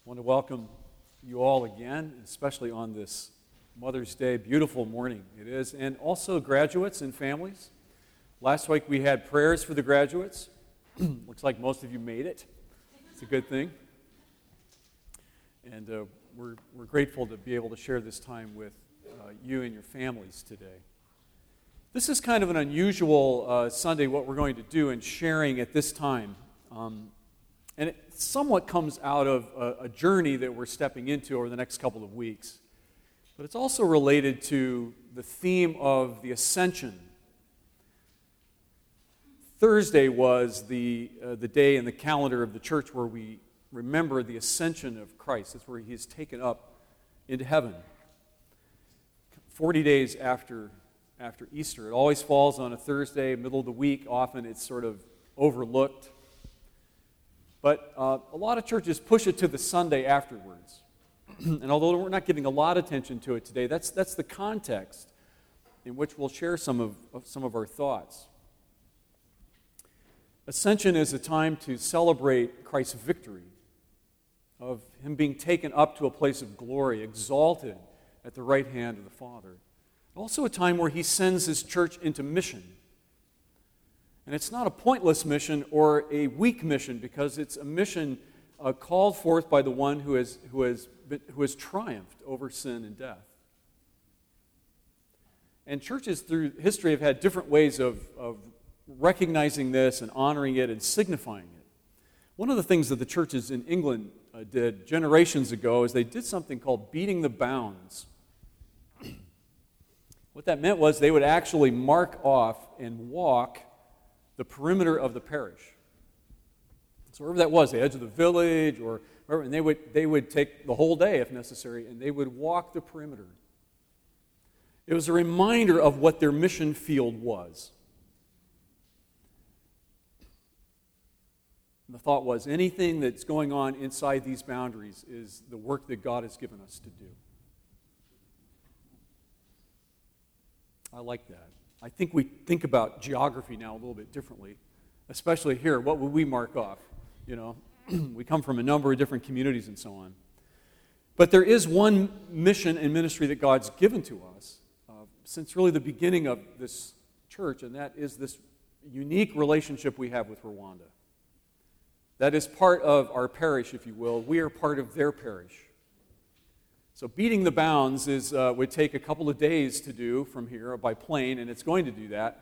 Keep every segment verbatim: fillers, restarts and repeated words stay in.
I want to welcome you all again, especially on this Mother's Day, beautiful morning it is, and also graduates and families. Last week we had prayers for the graduates. Looks like most of you made it. It's a good thing. And uh, we're, we're grateful to be able to share this time with uh, you and your families today. This is kind of an unusual uh, Sunday, what we're going to do in sharing at this time. Um, and it somewhat comes out of a, a journey that we're stepping into over the next couple of weeks. But it's also related to the theme of the ascension. Thursday was the, uh, the day in the calendar of the church where we remember the ascension of Christ. That's where he is taken up into heaven. Forty days after, after Easter. It always falls on a Thursday, middle of the week. Often it's sort of overlooked. But uh, a lot of churches push it to the Sunday afterwards. And although we're not giving a lot of attention to it today, that's, that's the context in which we'll share some of, of some of our thoughts. Ascension is a time to celebrate Christ's victory, of him being taken up to a place of glory, exalted at the right hand of the Father. Also a time where he sends his church into mission. And it's not a pointless mission or a weak mission, because it's a mission uh, called forth by the one who has, who, has been, who has triumphed over sin and death. And churches through history have had different ways of, of recognizing this and honoring it and signifying it. One of the things that the churches in England uh, did generations ago is they did something called beating the bounds. What that meant was they would actually mark off and walk the perimeter of the parish. So wherever that was, the edge of the village or wherever, and they would, they would take the whole day if necessary, and they would walk the perimeter. It was a reminder of what their mission field was. And the thought was, anything that's going on inside these boundaries is the work that God has given us to do. I like that. I think we think about geography now a little bit differently, especially here. What would we mark off? You know, we come from a number of different communities and so on. But there is one mission and ministry that God's given to us uh, since really the beginning of this church, and that is this unique relationship we have with Rwanda. That is part of our parish, if you will. We are part of their parish. So beating the bounds is uh, would take a couple of days to do from here by plane, and it's going to do that.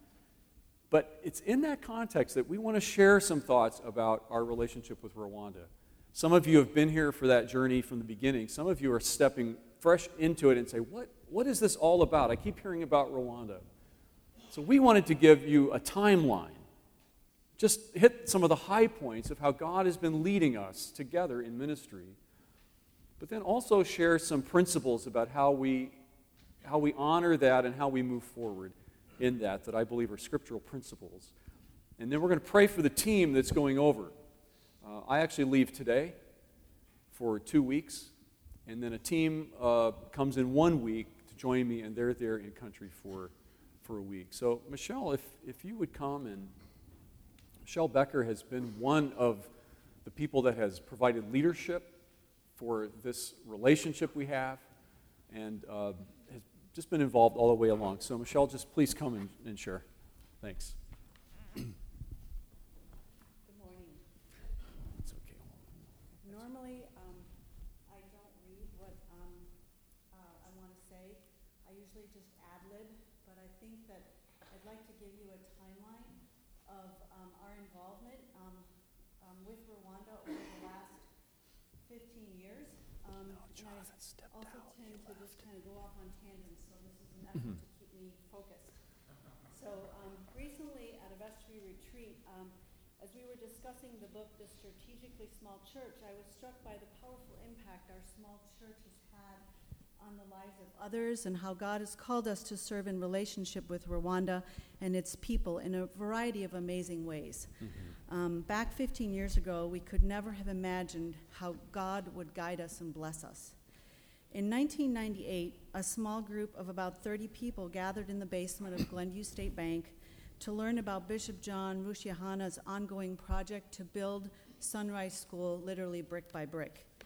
But it's in that context that we want to share some thoughts about our relationship with Rwanda. Some of you have been here for that journey from the beginning. Some of you are stepping fresh into it and say, what, what is this all about? I keep hearing about Rwanda. So we wanted to give you a timeline. Just hit some of the high points of how God has been leading us together in ministry. But then also share some principles about how we, how we honor that and how we move forward in that, that I believe are scriptural principles. And then we're going to pray for the team that's going over. Uh, I actually leave today for two weeks, and then a team uh, comes in one week to join me, and they're there in country for, for a week. So, Michelle, if, if you would come, and Michelle Becker has been one of the people that has provided leadership for this relationship we have, and uh, has just been involved all the way along. So, Michelle, just please come and, and share. Thanks. Good morning. It's okay. Normally, um, I don't read what um, uh, I want to say. I usually just ad-lib, but I think that I'd like to give you a timeline of um, our involvement um, um, with Rwanda over the last fifteen years. Um, No, and I also out, tend to just kind of go off on tangents, so this is an effort Mhm. to keep me focused. So um, recently at a vestry retreat, um, as we were discussing the book, The Strategically Small Church, I was struck by the powerful impact our small church has had on the lives of others, and how God has called us to serve in relationship with Rwanda and its people in a variety of amazing ways. Mm-hmm. Um, back fifteen years ago, we could never have imagined how God would guide us and bless us. In nineteen ninety-eight, a small group of about thirty people gathered in the basement of Glenview State Bank to learn about Bishop John Rushyahana's ongoing project to build Sunrise School literally brick by brick.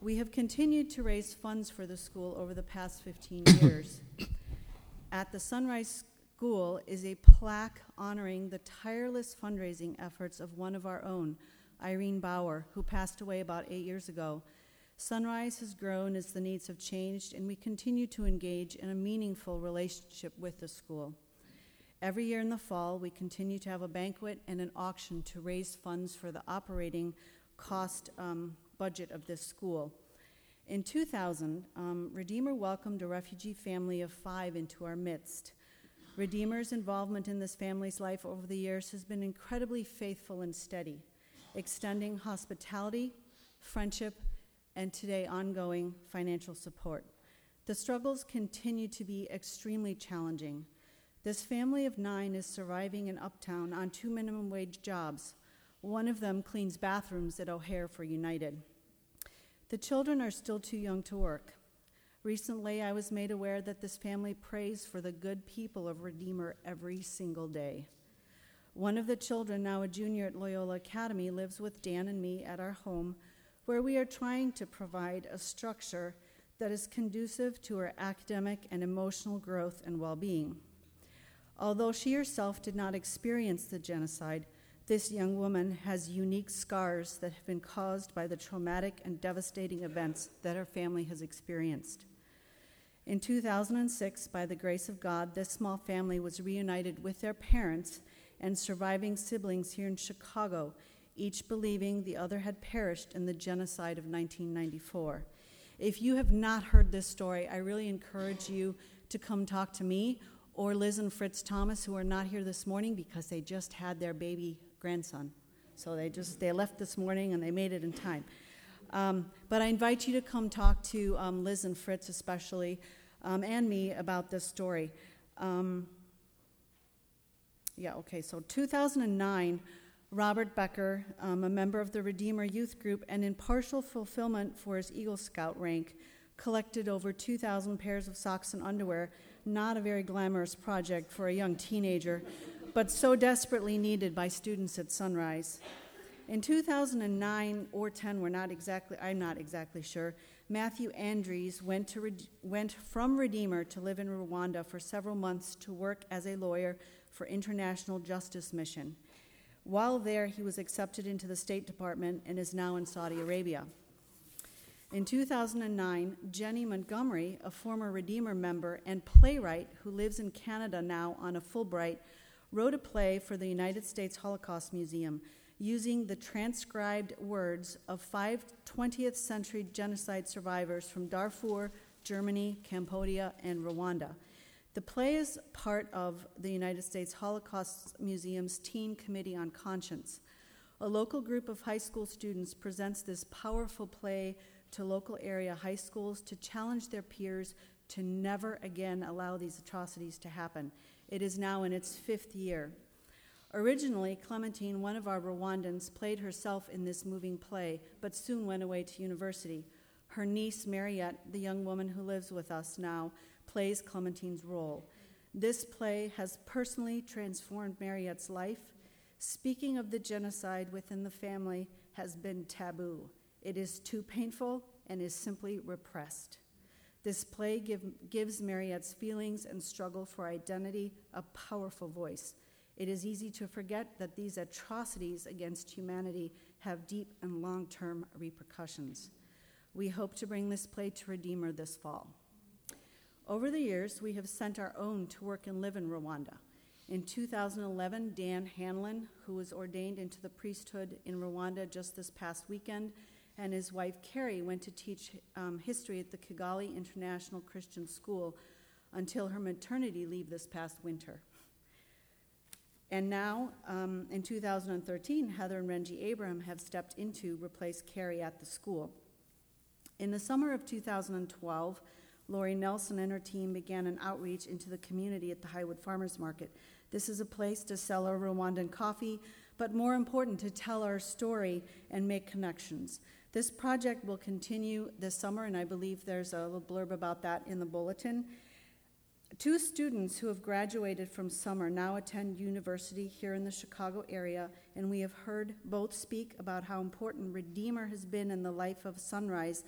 We have continued to raise funds for the school over the past fifteen years. At the Sunrise School is a plaque honoring the tireless fundraising efforts of one of our own, Irene Bauer, who passed away about eight years ago. Sunrise has grown as the needs have changed, and we continue to engage in a meaningful relationship with the school. Every year in the fall, we continue to have a banquet and an auction to raise funds for the operating cost um, budget of this school. In two thousand, um, Redeemer welcomed a refugee family of five into our midst. Redeemer's involvement in this family's life over the years has been incredibly faithful and steady, extending hospitality, friendship, and today ongoing financial support. The struggles continue to be extremely challenging. This family of nine is surviving in Uptown on two minimum wage jobs. One of them cleans bathrooms at O'Hare for United. The children are still too young to work. Recently, I was made aware that this family prays for the good people of Redeemer every single day. One of the children, now a junior at Loyola Academy, lives with Dan and me at our home, where we are trying to provide a structure that is conducive to her academic and emotional growth and well-being. Although she herself did not experience the genocide, this young woman has unique scars that have been caused by the traumatic and devastating events that her family has experienced. In two thousand six, by the grace of God, this small family was reunited with their parents and surviving siblings here in Chicago, each believing the other had perished in the genocide of nineteen ninety-four. If you have not heard this story, I really encourage you to come talk to me or Liz and Fritz Thomas, who are not here this morning because they just had their baby grandson. So they just, they left this morning and they made it in time. Um, but I invite you to come talk to um, Liz and Fritz especially, um, and me about this story. Um, yeah, okay, so two thousand nine, Robert Becker, um, a member of the Redeemer Youth Group, and in partial fulfillment for his Eagle Scout rank, collected over two thousand pairs of socks and underwear. Not a very glamorous project for a young teenager, but so desperately needed by students at Sunrise. In two thousand nine or ten, we're not exactly, I'm not exactly sure, Matthew Andries went, to Re- went from Redeemer to live in Rwanda for several months to work as a lawyer for International Justice Mission. While there, he was accepted into the State Department and is now in Saudi Arabia. In two thousand nine, Jenny Montgomery, a former Redeemer member and playwright who lives in Canada now on a Fulbright, wrote a play for the United States Holocaust Museum using the transcribed words of five twentieth century genocide survivors from Darfur, Germany, Cambodia, and Rwanda. The play is part of the United States Holocaust Museum's Teen Committee on Conscience. A local group of high school students presents this powerful play to local area high schools to challenge their peers to never again allow these atrocities to happen. It is now in its fifth year. Originally, Clementine, one of our Rwandans, played herself in this moving play, but soon went away to university. Her niece, Mariette, the young woman who lives with us now, plays Clementine's role. This play has personally transformed Mariette's life. Speaking of the genocide within the family has been taboo. It is too painful and is simply repressed. This play give, gives Mariette's feelings and struggle for identity a powerful voice. It is easy to forget that these atrocities against humanity have deep and long-term repercussions. We hope to bring this play to Redeemer this fall. Over the years, we have sent our own to work and live in Rwanda. In two thousand eleven, Dan Hanlon, who was ordained into the priesthood in Rwanda just this past weekend, and his wife Carrie went to teach um, history at the Kigali International Christian School until her maternity leave this past winter. And now, um, in two thousand thirteen, Heather and Renji Abraham have stepped in to replace Carrie at the school. In the summer of two thousand twelve, Lori Nelson and her team began an outreach into the community at the Highwood Farmers Market. This is a place to sell our Rwandan coffee, but more important, to tell our story and make connections. This project will continue this summer, and I believe there's a little blurb about that in the bulletin. Two students who have graduated from summer now attend university here in the Chicago area, and we have heard both speak about how important Redeemer has been in the life of Sunrise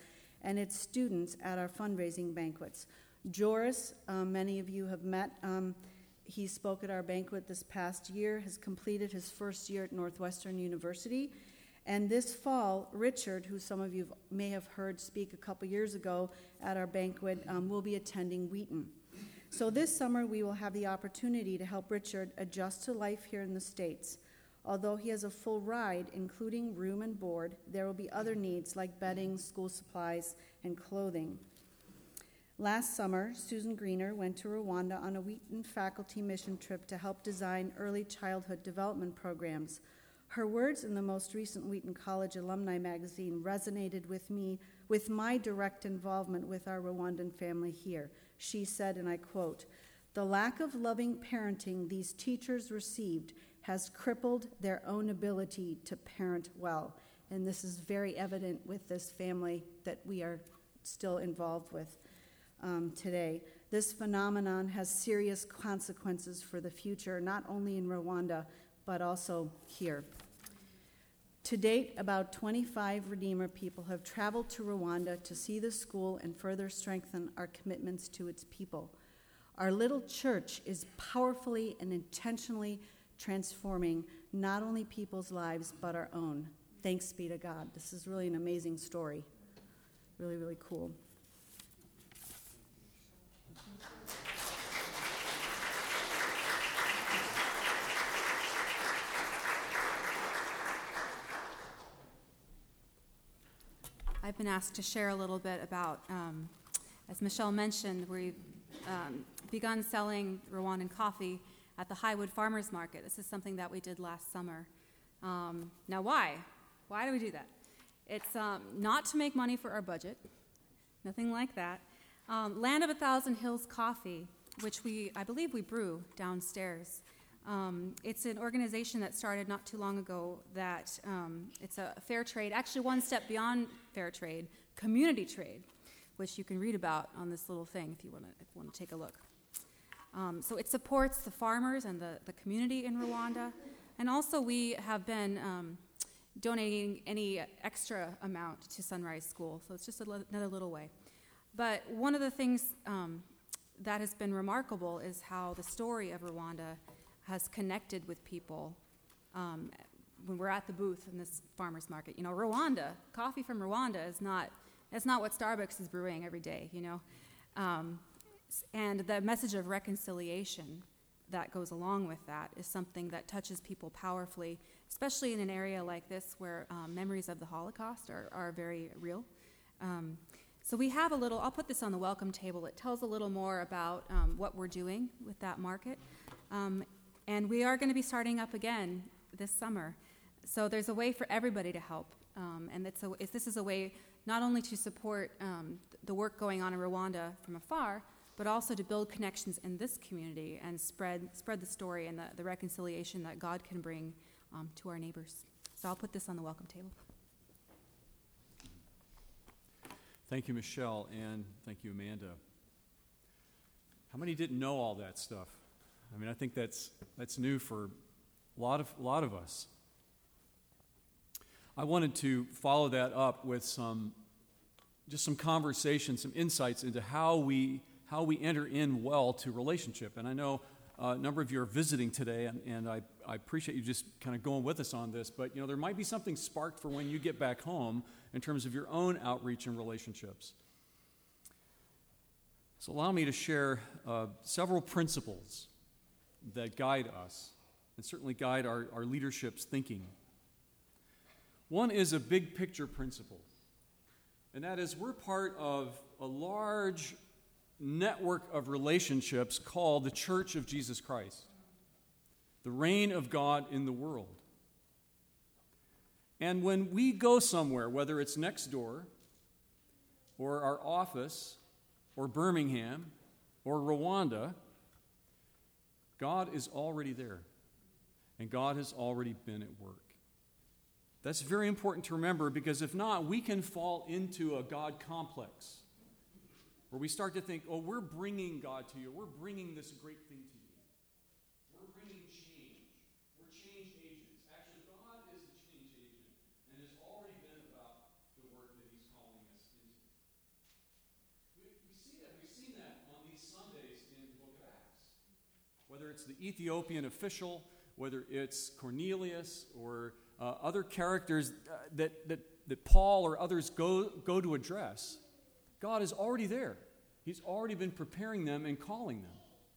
and its students at our fundraising banquets. Joris, um, many of you have met. Um, he spoke at our banquet this past year, has completed his first year at Northwestern University. And this fall, Richard, who some of you may have heard speak a couple years ago at our banquet, um, will be attending Wheaton. So this summer, we will have the opportunity to help Richard adjust to life here in the States. Although he has a full ride, including room and board, there will be other needs like bedding, school supplies, and clothing. Last summer, Susan Greener went to Rwanda on a Wheaton faculty mission trip to help design early childhood development programs. Her words in the most recent Wheaton College Alumni magazine resonated with me with my direct involvement with our Rwandan family here. She said, and I quote, "The lack of loving parenting these teachers received has crippled their own ability to parent well." And this is very evident with this family that we are still involved with um, today. This phenomenon has serious consequences for the future, not only in Rwanda, but also here. To date, about twenty-five Redeemer people have traveled to Rwanda to see the school and further strengthen our commitments to its people. Our little church is powerfully and intentionally transforming not only people's lives, but our own. Thanks be to God. This is really an amazing story. Really, really cool. I've been asked to share a little bit about, um, as Michelle mentioned, we've um, begun selling Rwandan coffee at the Highwood Farmers Market. This is something that we did last summer. Um, now, why? Why do we do that? It's um, not to make money for our budget, nothing like that. Um, Land of a Thousand Hills Coffee, which we, I believe we brew downstairs. Um, it's an organization that started not too long ago that um, it's a fair trade, actually one step beyond fair trade, community trade, which you can read about on this little thing if you want to if you want to take a look. Um, so it supports the farmers and the, the community in Rwanda. And also we have been um, donating any extra amount to Sunrise School. So it's just a li- another little way. But one of the things um, that has been remarkable is how the story of Rwanda has connected with people um, when we're at the booth in this farmer's market. You know, Rwanda, coffee from Rwanda is not, that's not what Starbucks is brewing every day, you know. Um, and the message of reconciliation that goes along with that is something that touches people powerfully, especially in an area like this where um, memories of the Holocaust are, are very real. Um, so we have a little, I'll put this on the welcome table. It tells a little more about um, what we're doing with that market. Um, And we are going to be starting up again this summer. So there's a way for everybody to help. Um, and it's a, it's, this is a way not only to support um, the work going on in Rwanda from afar, but also to build connections in this community and spread spread the story and the, the reconciliation that God can bring um, to our neighbors. So I'll put this on the welcome table. Thank you, Michelle, and thank you, Amanda. How many didn't know all that stuff? I mean, I think that's that's new for a lot of a lot of us. I wanted to follow that up with some just some conversation, some insights into how we how we enter in well to relationship. And I know uh, a number of you are visiting today, and, and I, I appreciate you just kind of going with us on this. But you know, there might be something sparked for when you get back home in terms of your own outreach and relationships. So allow me to share uh, several principles that guide us and certainly guide our, our leadership's thinking. One is a big picture principle, and that is we're part of a large network of relationships called the Church of Jesus Christ, the reign of God in the world. And when we go somewhere, whether it's next door or our office or Birmingham or Rwanda, God is already there, and God has already been at work. That's very important to remember, because if not, we can fall into a God complex where we start to think, oh, we're bringing God to you. We're bringing this great thing to you. We're bringing change. We're change agents. Actually, God is the change agent and has already been about the work that he's calling us into. it's the Ethiopian official, whether it's Cornelius or uh, other characters uh, that, that, that Paul or others go, go to address, God is already there. He's already been preparing them and calling them.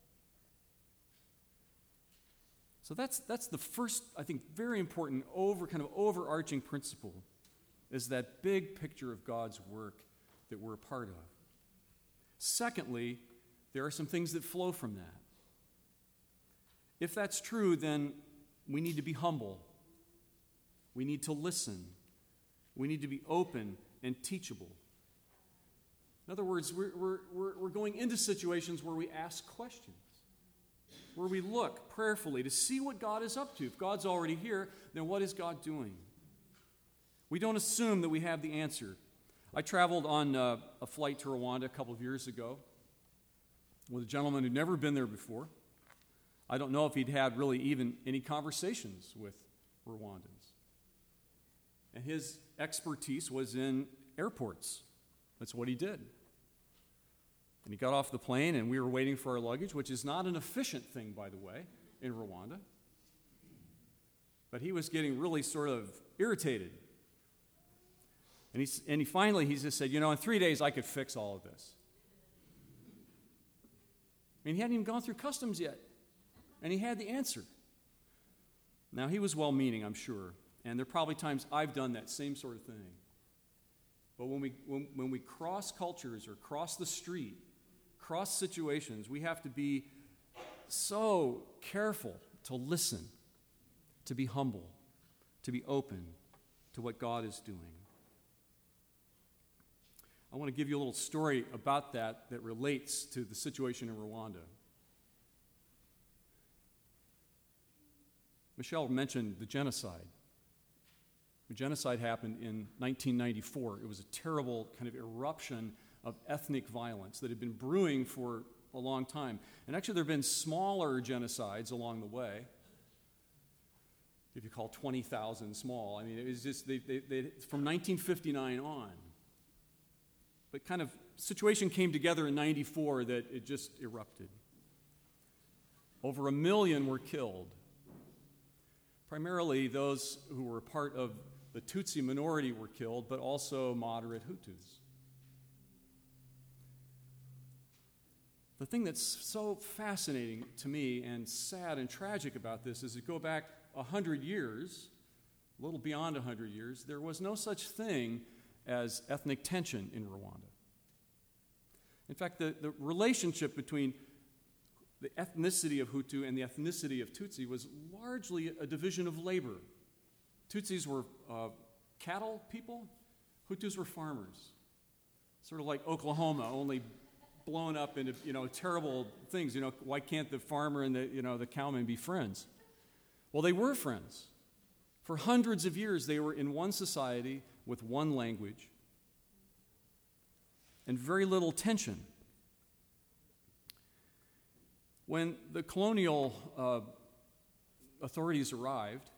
So that's, that's the first, I think, very important, over kind of overarching principle, is that big picture of God's work that we're a part of. Secondly, there are some things that flow from that. If that's true, then we need to be humble. We need to listen. We need to be open and teachable. In other words, we're, we're, we're, we're going into situations where we ask questions, where we look prayerfully to see what God is up to. If God's already here, then what is God doing? We don't assume that we have the answer. I traveled on uh, a flight to Rwanda a couple of years ago with a gentleman who'd never been there before. I don't know if he'd had really even any conversations with Rwandans. And his expertise was in airports. That's what he did. And he got off the plane, and we were waiting for our luggage, which is not an efficient thing, by the way, in Rwanda. But he was getting really sort of irritated. And he, and he finally, he just said, you know, in three days I could fix all of this. I mean, he hadn't even gone through customs yet. And he had the answer. Now, he was well-meaning, I'm sure. And there are probably times I've done that same sort of thing. But when we, when, when we cross cultures or cross the street, cross situations, we have to be so careful to listen, to be humble, to be open to what God is doing. I want to give you a little story about that that relates to the situation in Rwanda. Michelle mentioned the genocide. The genocide happened in nineteen ninety-four. It was a terrible kind of eruption of ethnic violence that had been brewing for a long time. And actually there have been smaller genocides along the way, if you call twenty thousand small. I mean, it was just, they, they, they, from nineteen fifty-nine on. But kind of situation came together in ninety-four that it just erupted. Over a million were killed. Primarily those who were part of the Tutsi minority were killed, but also moderate Hutus. The thing that's so fascinating to me and sad and tragic about this is to go back a hundred years, a little beyond a hundred years, there was no such thing as ethnic tension in Rwanda. In fact, the, the relationship between the ethnicity of Hutu and the ethnicity of Tutsi was largely a division of labor. Tutsis were uh, cattle people, Hutus were farmers. Sort of like Oklahoma, only blown up into, you know, terrible things. You know, why can't the farmer and the, you know, the cowman be friends? Well, they were friends. For hundreds of years, they were in one society with one language and very little tension. When the colonial uh, authorities arrived,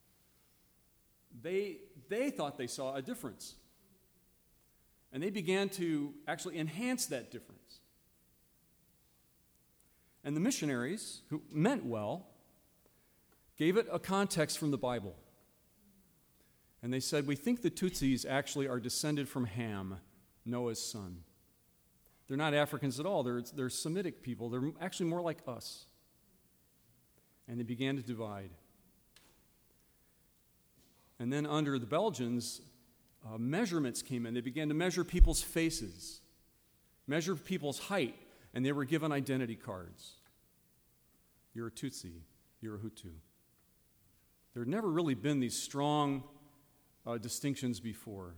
they, they thought they saw a difference. And they began to actually enhance that difference. And the missionaries, who meant well, gave it a context from the Bible. And they said, we think the Tutsis actually are descended from Ham, Noah's son. They're not Africans at all. They're, they're Semitic people. They're actually more like us. And they began to divide. And then under the Belgians, uh, measurements came in. They began to measure people's faces, measure people's height, and they were given identity cards. You're a Tutsi. You're a Hutu. There had never really been these strong uh, distinctions before.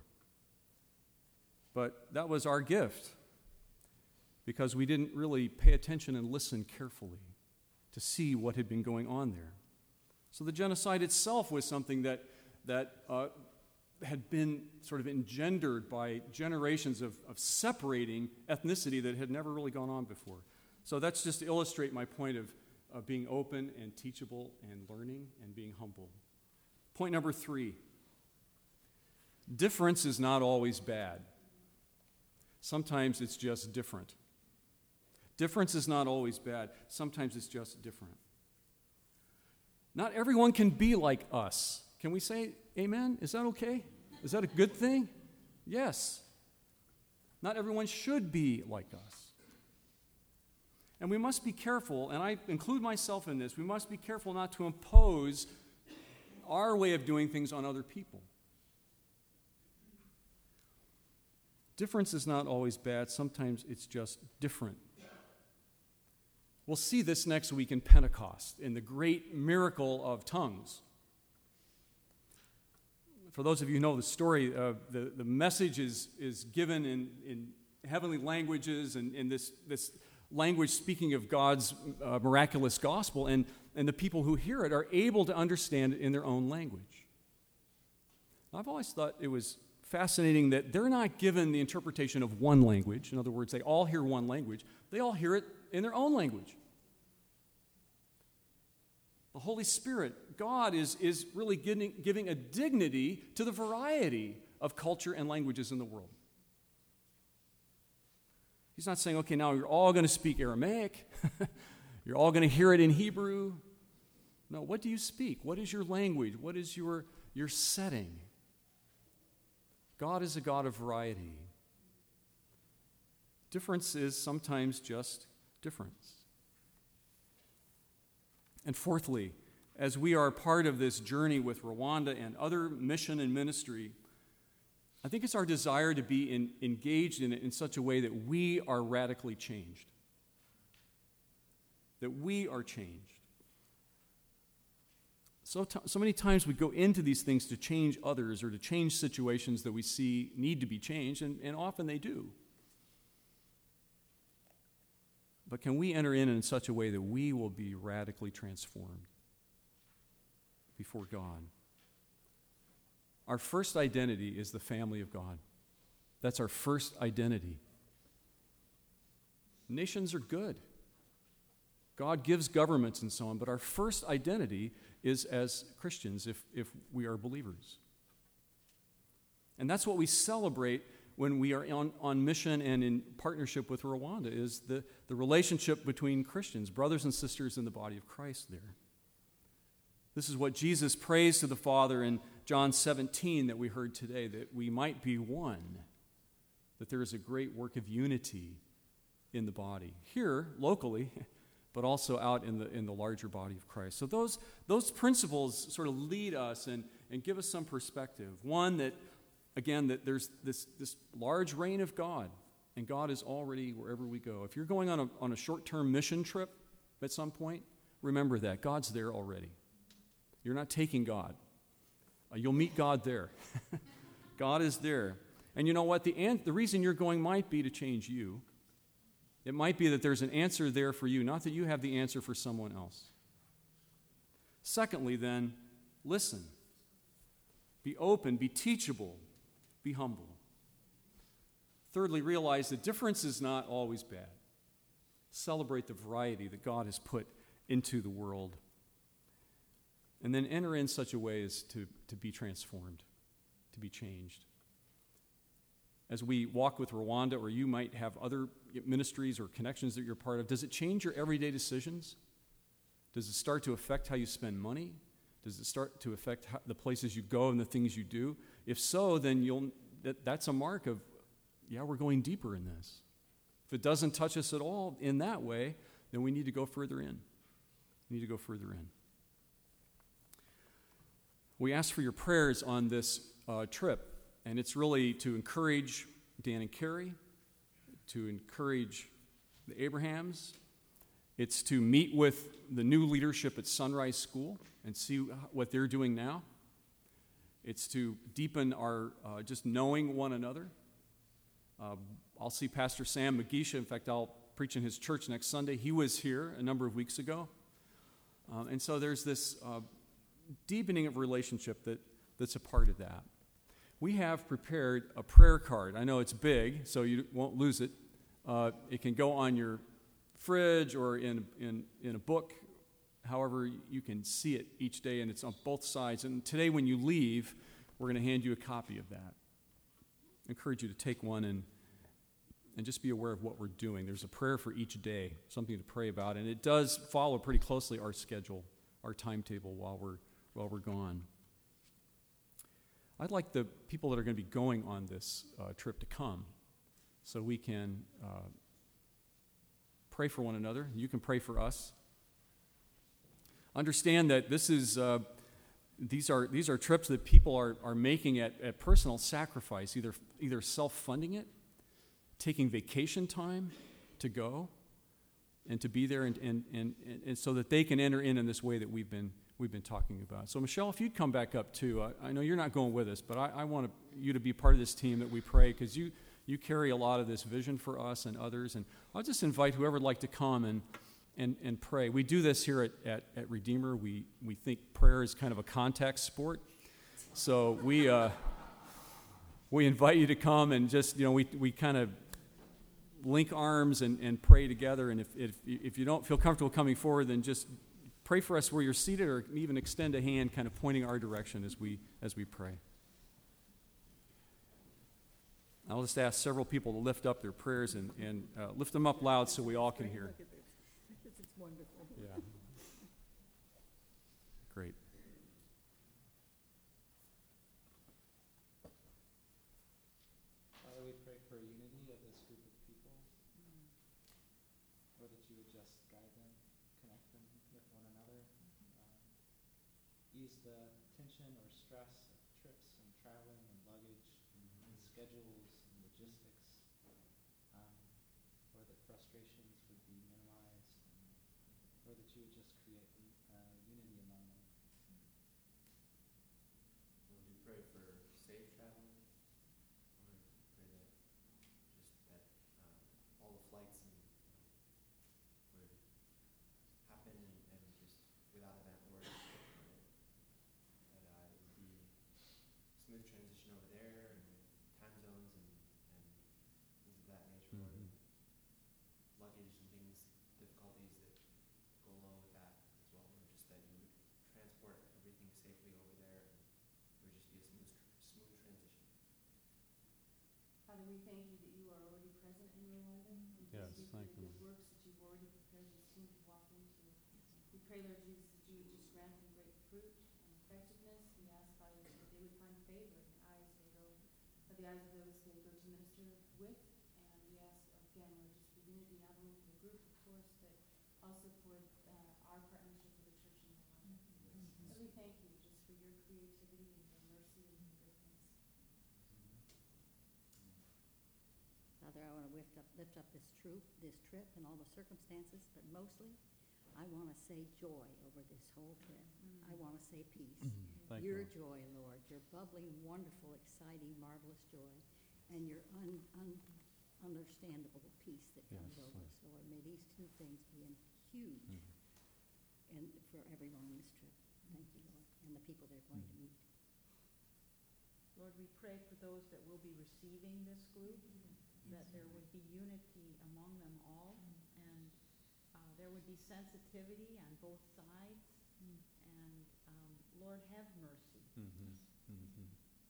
But that was our gift, because we didn't really pay attention and listen carefully to see what had been going on there. So the genocide itself was something that, that uh, had been sort of engendered by generations of, of separating ethnicity that had never really gone on before. So that's just to illustrate my point of, of being open and teachable and learning and being humble. Point number three, difference is not always bad. Sometimes it's just different. Difference is not always bad. Sometimes it's just different. Not everyone can be like us. Can we say amen? Is that okay? Is that a good thing? Yes. Not everyone should be like us. And we must be careful, and I include myself in this, we must be careful not to impose our way of doing things on other people. Difference is not always bad. Sometimes it's just different. We'll see this next week in Pentecost, in the great miracle of tongues. For those of you who know the story, uh, the, the message is, is given in, in heavenly languages and in this, this language speaking of God's uh, miraculous gospel, and, and the people who hear it are able to understand it in their own language. I've always thought it was fascinating that they're not given the interpretation of one language. In other words, they all hear one language. They all hear it in their own language. The Holy Spirit, God, is, is really giving, giving a dignity to the variety of culture and languages in the world. He's not saying, okay, now you're all going to speak Aramaic. You're all going to hear it in Hebrew. No, what do you speak? What is your language? What is your, your setting? God is a God of variety. Difference is sometimes just difference. And fourthly, as we are part of this journey with Rwanda and other mission and ministry, I think it's our desire to be in, engaged in it in such a way that we are radically changed. That we are changed. So, t- so many times we go into these things to change others or to change situations that we see need to be changed, and, and often they do. But can we enter in in such a way that we will be radically transformed before God? Our first identity is the family of God. That's our first identity. Nations are good. God gives governments and so on, but our first identity is as Christians if, if we are believers. And that's what we celebrate when we are on, on mission and in partnership with Rwanda, is the, the relationship between Christians, brothers and sisters in the body of Christ there. This is what Jesus prays to the Father in John seventeen that we heard today, that we might be one, that there is a great work of unity in the body, here locally, but also out in the in the larger body of Christ. So those, those principles sort of lead us and, and give us some perspective. One, that, again, that there's this, this large reign of God, and God is already wherever we go. If you're going on a, on a short-term mission trip at some point, remember that. God's there already. You're not taking God. Uh, you'll meet God there. God is there. And you know what? The, an- the reason you're going might be to change you. It might be that there's an answer there for you, not that you have the answer for someone else. Secondly, then, listen. Be open, be teachable, be humble. Thirdly, realize that difference is not always bad. Celebrate the variety that God has put into the world. And then enter in such a way as to, to be transformed, to be changed. As we walk with Rwanda, or you might have other ministries or connections that you're part of, does it change your everyday decisions? Does it start to affect how you spend money? Does it start to affect how, the places you go and the things you do? If so, then you'll that, that's a mark of, yeah, we're going deeper in this. If it doesn't touch us at all in that way, then we need to go further in. We need to go further in. We ask for your prayers on this uh, trip, and it's really to encourage Dan and Carrie, to encourage the Abrahams. It's to meet with the new leadership at Sunrise School and see what they're doing now. It's to deepen our uh, just knowing one another. Uh, I'll see Pastor Sam Magisha. In fact, I'll preach in his church next Sunday. He was here a number of weeks ago. Um, and so there's this uh, deepening of relationship that, that's a part of that. We have prepared a prayer card. I know it's big, so you won't lose it. Uh, it can go on your fridge or in, in, in a book, however you can see it each day, and it's on both sides. And today when you leave, we're going to hand you a copy of that. I encourage you to take one and, and just be aware of what we're doing. There's a prayer for each day, something to pray about, and it does follow pretty closely our schedule our timetable while we're, while we're gone. I'd like the people that are going to be going on this uh, trip to come so we can uh, pray for one another. You can pray for us. Understand that this is uh, these are these are trips that people are are making at, at personal sacrifice, either either self-funding it, taking vacation time to go, and to be there, and and, and and so that they can enter in in this way that we've been we've been talking about. So Michelle, if you'd come back up too, I, I know you're not going with us, but I, I want you to be part of this team that we pray, because you you carry a lot of this vision for us and others, and I'll just invite whoever would like to come and and and pray. We do this here at, at, at Redeemer. We we think prayer is kind of a contact sport, so we uh, we invite you to come and just, you know, we we kind of link arms and, and pray together. And if, if if you don't feel comfortable coming forward, then just pray for us where you're seated, or even extend a hand kind of pointing our direction as we as we pray. I'll just ask several people to lift up their prayers and, and uh, lift them up loud so we all can hear. Look at this. This is wonderful. Yeah. Great. Father, we pray for unity of this group of people. Mm. Lord, that you would just guide them, connect them with one another. Um, ease the tension or stress of trips and traveling and luggage and, and schedules and logistics. Um, Lord, that frustrations would be minimized. And Lord, that you would just create uh, unity among them. Lord, we pray for safe travel. Lord, we pray that just that um, all the flights and um, would happen and, and just without event worry. That uh, it would be smooth transition over there, and with time zones and, and things of that nature. Lord. Mhm. Luggage and things, difficulties that go along with that as well. Lord, just that you would transport everything safely over there, and it would just be a smooth, smooth transition. Father, we thank you that you are already present in Rwanda. We Yes, thank you thank for the you. good works that you've already prepared this team to walk into. We pray, Lord Jesus, that you would just grant them great fruit and effectiveness. We ask, Father, that they would find favor in the eyes they go, of the eyes of those they go to minister with. And we ask again, Lord, just for unity, not only for the group, of course, but also for uh, our partnership with the church in Rwanda. So we thank you just for your creativity and your mercy and your goodness. Father, I want to lift up, lift up this troop, this trip and all the circumstances, but mostly I want to say joy over this whole trip. Mm. I want to say peace. Thank your you. joy, Lord, your bubbling, wonderful, exciting, marvelous joy, and your un, un, understandable peace that comes Yes, over yes. us, Lord. May these two things be in huge Mhm. and for everyone on this trip. Thank you, Lord, and the people they're going to meet. Lord, we pray for those that will be receiving this group, that there would be unity among them all, and uh, there would be sensitivity on both sides, and um, Lord, have mercy. Mhm. Mhm.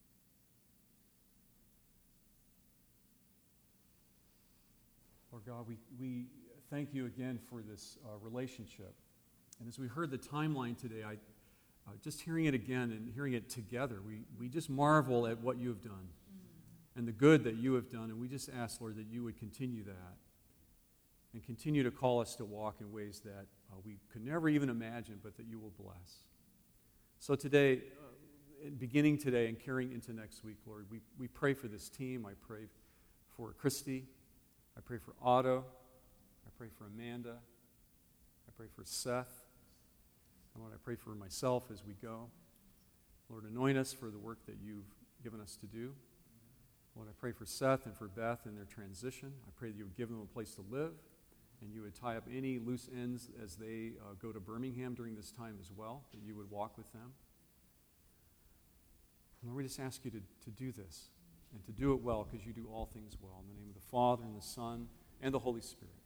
Lord God, we, we thank you again for this uh, relationship. And as we heard the timeline today, I, uh, just hearing it again and hearing it together, we, we just marvel at what you have done and the good that you have done. And we just ask, Lord, that you would continue that and continue to call us to walk in ways that uh, we could never even imagine, but that you will bless. So today, uh, beginning today and carrying into next week, Lord, we, we pray for this team. I pray for Christy. I pray for Otto. I pray for Amanda. I pray for Seth. And Lord, I pray for myself as we go. Lord, anoint us for the work that you've given us to do. Lord, I pray for Seth and for Beth in their transition. I pray that you would give them a place to live, and you would tie up any loose ends as they uh, go to Birmingham during this time as well, that you would walk with them. Lord, we just ask you to, to do this and to do it well, because you do all things well. In the name of the Father and the Son and the Holy Spirit.